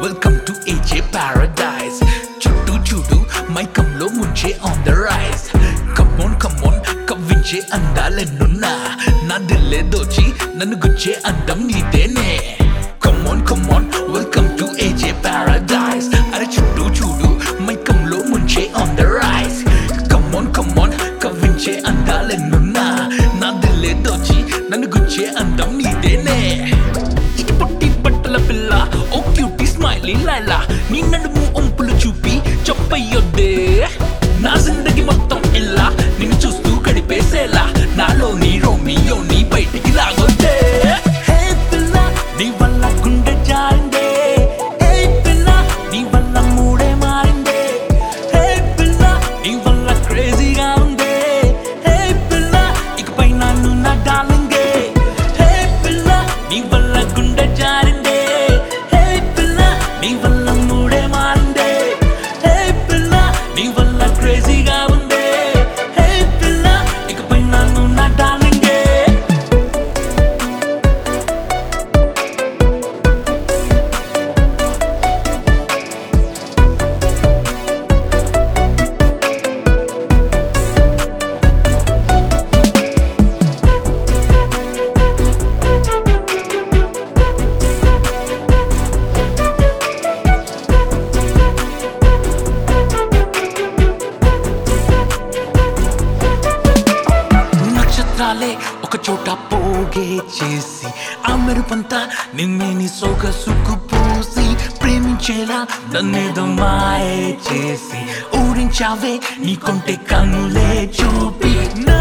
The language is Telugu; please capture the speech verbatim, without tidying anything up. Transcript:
Welcome to AJ paradise. చుట్టూ చూడు మైకంలో ముంచే on the rise. Come on come on కవ్వించే అందాలెన్నున్నా, నా దిల్లే దోచి నన్ను గుచ్చే అందం నీదేనే. Come on come on welcome to AJ paradise. అరే చుట్టూ చూడు మైకంలో ముంచే on the rise. Come on come on కవ్వించే అందాలెన్నున్నా, నా దిల్లే దోచి నన్ను గుచ్చే అందం నీదేనే. ఇటు పొట్టి బట్టల పిల్ల ఓ క్యూటీ స్మైలీ లైలా, నీ నడుము ఒంపులు చూపి చెప్పయ్యొద్దే. నా జిందగీ మొత్తం ఇలా నిన్ను చూస్తూ గడిపేసేలా, నాలో నీ రోమియో నీ బయటికి లాగొద్దే. హే పిల్ల నీ వల్ల గుండె జారిందే, హే పిల్ల నీ వల్ల మూడే మారిందే, హే పిల్ల నీ వల్ల క్రేజీగా ఉందే, హే పిల్ల ఇకపై నన్ను నా డార్లింగే. హే పిల్ల నీ వల్ల గుండె జారిందే, హే పిల్ల నీ వల్ల మూడే మారిందే, హే పిల్ల నీ వల్ల క్రేజీగా ఉందే, హే పిల్ల ఇకపై నన్ను నా డార్లింగే. నక్షత్రాలే ఒక చోట పోగే చేసి, ఆ మెరుపంతా నిన్నేని సొగసుకు పోసి, ప్రేమించేలా నన్నేదో మాయే చేసి ఊరించావే నీ కొంటే కనులే చూపి. నా